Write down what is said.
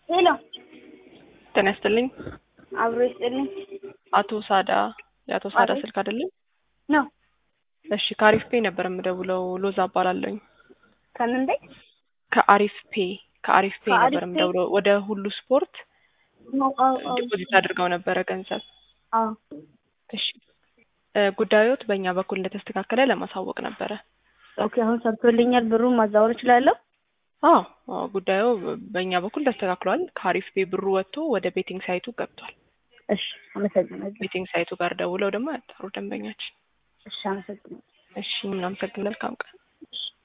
ሄሎ ጤና ይስጥልኝ። አብሮ ይስጥልኝ። አቶ ሳዳ የአቶ ሳዳ አቤት ስልክ አይደለም? ነው። እሺ ከአሪፍ ፔ ነበር የምደውለው። ሎዛ እባላለሁኝ። ከምን ቤት? ከአሪፍ ፔ ነበር ከአሪፍ ቤት የምደውለው። ወደ ሁሉ ስፖርት ነው። አዎ ዲፖዚት አድርገው ነበረ ገንዘብ። አዎ። እሺ ጉዳዮት በእኛ በኩል እንደተስተካከለ ለማሳወቅ ነበረ። ኦኬ አሁን ሰብቶልኛል። ብሩን ማዛወር እችላለሁ? አዎ ጉዳዩ በእኛ በኩል ተስተካክሏል። ከአሪፍ ፔ ብሩ ወጥቶ ወደ ቤቲንግ ሳይቱ ገብቷል። እሺ አመሰግናለሁ። ቤቲንግ ሳይቱ ጋር ደውለው ደግሞ ያጣሩ ደንበኛችን። እሺ አመሰግናለሁ። እሺ ምናምን መልካም ቀን።